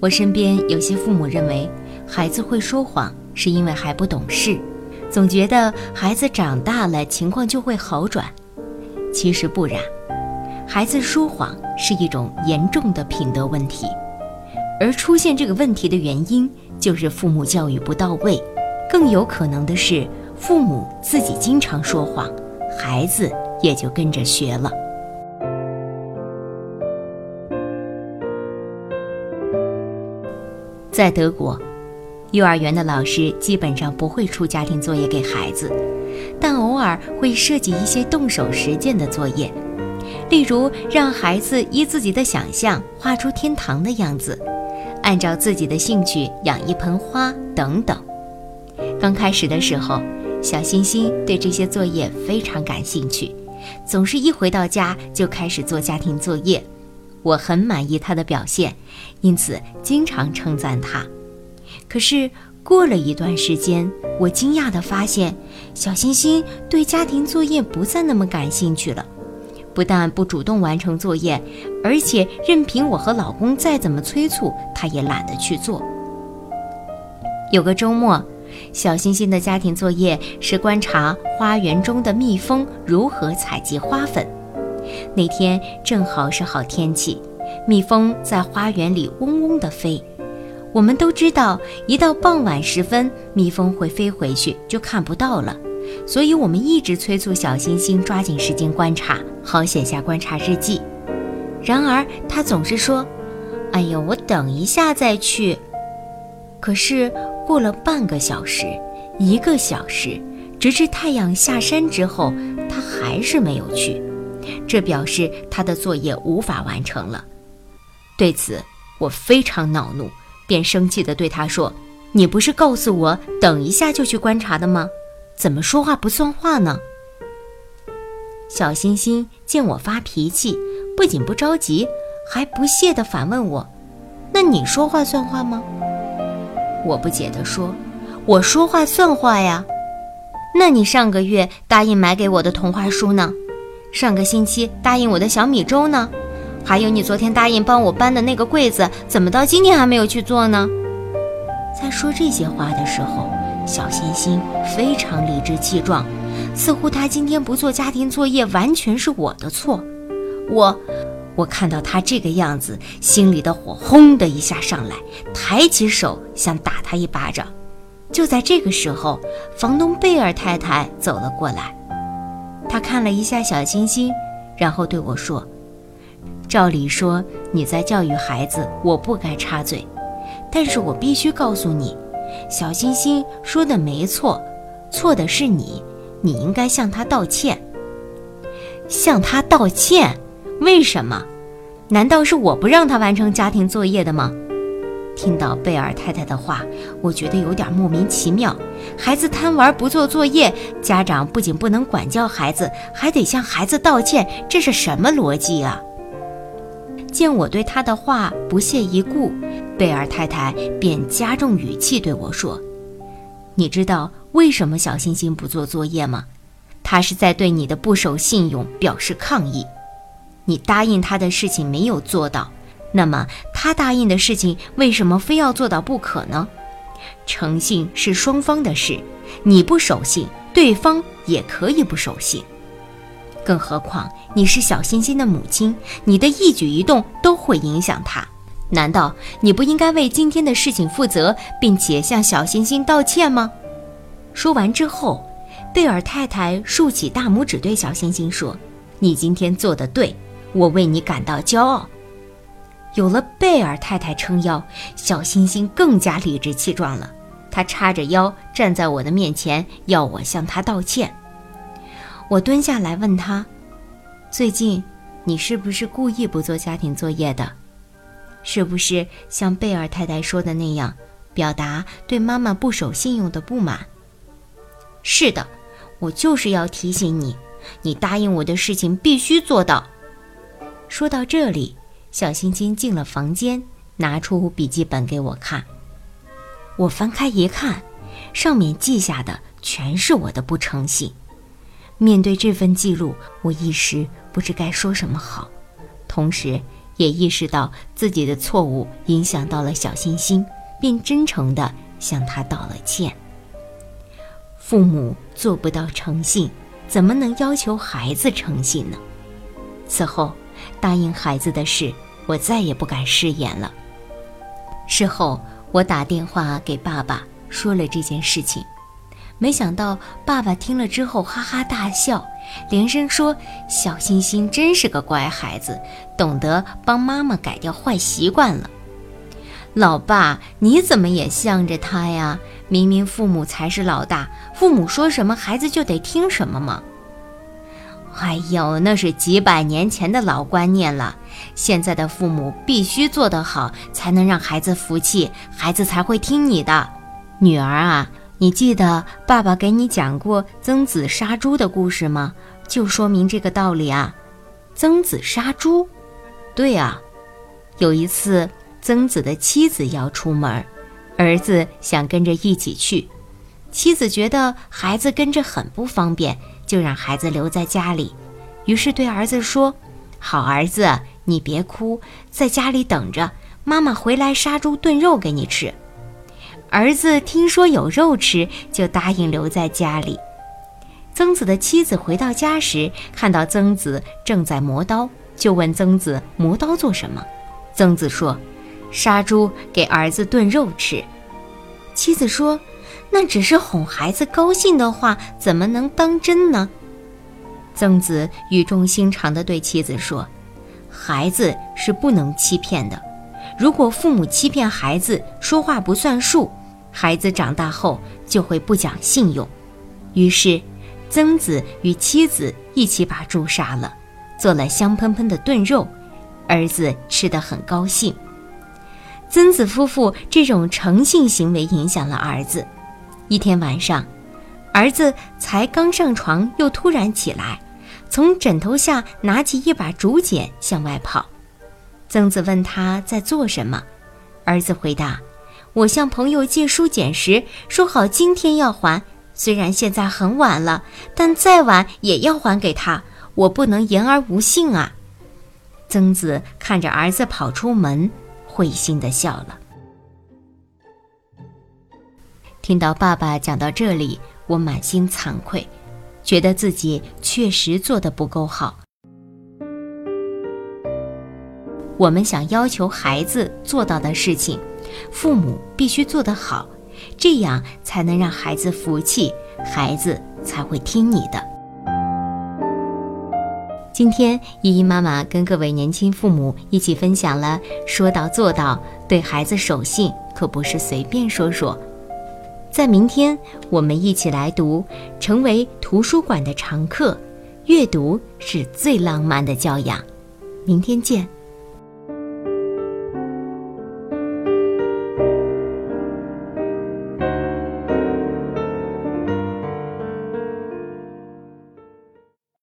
我身边有些父母认为孩子会说谎是因为还不懂事，总觉得孩子长大了情况就会好转。其实不然，孩子说谎是一种严重的品德问题，而出现这个问题的原因就是父母教育不到位，更有可能的是父母自己经常说谎，孩子也就跟着学了。在德国，幼儿园的老师基本上不会出家庭作业给孩子，但偶尔会设计一些动手实践的作业，例如让孩子依自己的想象画出天堂的样子，按照自己的兴趣养一盆花等等。刚开始的时候，小星星对这些作业非常感兴趣，总是一回到家就开始做家庭作业。我很满意他的表现，因此经常称赞他。可是过了一段时间，我惊讶地发现，小星星对家庭作业不再那么感兴趣了，不但不主动完成作业，而且任凭我和老公再怎么催促，他也懒得去做。有个周末，小星星的家庭作业是观察花园中的蜜蜂如何采集花粉。那天正好是好天气，蜜蜂在花园里嗡嗡地飞。我们都知道，一到傍晚时分，蜜蜂会飞回去，就看不到了。所以我们一直催促小星星抓紧时间观察，好写下观察日记。然而他总是说：“哎呀，我等一下再去。”可是过了半个小时、1个小时，直至太阳下山之后，他还是没有去。这表示他的作业无法完成了。对此，我非常恼怒，便生气地对他说：“你不是告诉我等一下就去观察的吗？怎么说话不算话呢？”小星星见我发脾气，不仅不着急，还不屑地反问我：“那你说话算话吗？”我不解地说：“我说话算话呀。那你上个月答应买给我的童话书呢？上个星期答应我的小米粥呢？还有你昨天答应帮我搬的那个柜子，怎么到今天还没有去做呢？”在说这些话的时候，小星星非常理直气壮，似乎他今天不做家庭作业完全是我的错。我看到他这个样子，心里的火轰的一下上来，抬起手想打他一巴掌。就在这个时候，房东贝尔太太走了过来。他看了一下小星星，然后对我说：“照理说你在教育孩子，我不该插嘴，但是我必须告诉你，小星星说的没错，错的是你，你应该向他道歉。”向他道歉？为什么？难道是我不让他完成家庭作业的吗？听到贝尔太太的话，我觉得有点莫名其妙。孩子贪玩不做作业，家长不仅不能管教孩子，还得向孩子道歉，这是什么逻辑啊？见我对他的话不屑一顾，贝尔太太便加重语气对我说：“你知道为什么小星星不做作业吗？他是在对你的不守信用表示抗议。你答应他的事情没有做到，那么他答应的事情为什么非要做到不可呢？诚信是双方的事，你不守信，对方也可以不守信。更何况你是小星星的母亲，你的一举一动都会影响他。难道你不应该为今天的事情负责，并且向小星星道歉吗？”说完之后，贝尔太太竖起大拇指对小星星说：“你今天做得对，我为你感到骄傲。”有了贝尔太太撑腰，小星星更加理直气壮了。他叉着腰站在我的面前，要我向他道歉。我蹲下来问他：“最近你是不是故意不做家庭作业的？是不是像贝尔太太说的那样，表达对妈妈不守信用的不满？”“是的，我就是要提醒你，你答应我的事情必须做到。”说到这里，小星星进了房间，拿出笔记本给我看。我翻开一看，上面记下的全是我的不诚信。面对这份记录，我一时不知该说什么好，同时也意识到自己的错误影响到了小星星，便真诚地向他道了歉。父母做不到诚信，怎么能要求孩子诚信呢？此后，答应孩子的事，我再也不敢食言了。事后，我打电话给爸爸说了这件事情，没想到爸爸听了之后哈哈大笑，连声说小星星真是个乖孩子，懂得帮妈妈改掉坏习惯了。老爸，你怎么也向着他呀？明明父母才是老大，父母说什么孩子就得听什么嘛。哎呦，那是几百年前的老观念了，现在的父母必须做得好，才能让孩子服气，孩子才会听你的。女儿啊，你记得爸爸给你讲过曾子杀猪的故事吗？就说明这个道理啊。曾子杀猪？对啊，有一次曾子的妻子要出门，儿子想跟着一起去，妻子觉得孩子跟着很不方便，就让孩子留在家里，于是对儿子说，好儿子，你别哭，在家里等着，妈妈回来杀猪炖肉给你吃。儿子听说有肉吃，就答应留在家里。曾子的妻子回到家时，看到曾子正在磨刀，就问曾子磨刀做什么。曾子说，杀猪给儿子炖肉吃。妻子说，那只是哄孩子高兴的话，怎么能当真呢？曾子语重心长地对妻子说，孩子是不能欺骗的，如果父母欺骗孩子，说话不算数，孩子长大后就会不讲信用。于是曾子与妻子一起把猪杀了，做了香喷喷的炖肉，儿子吃得很高兴。曾子夫妇这种诚信行为影响了儿子。一天晚上，儿子才刚上床，又突然起来，从枕头下拿起一把竹简向外跑。曾子问他在做什么，儿子回答，我向朋友借书简时说好今天要还，虽然现在很晚了，但再晚也要还给他，我不能言而无信啊。曾子看着儿子跑出门，会心地笑了。听到爸爸讲到这里，我满心惭愧，觉得自己确实做得不够好。我们想要求孩子做到的事情，父母必须做得好，这样才能让孩子服气，孩子才会听你的。今天依依妈妈跟各位年轻父母一起分享了说到做到，对孩子守信可不是随便说说。在明天我们一起来读，成为图书馆的常客，阅读是最浪漫的教养。明天见。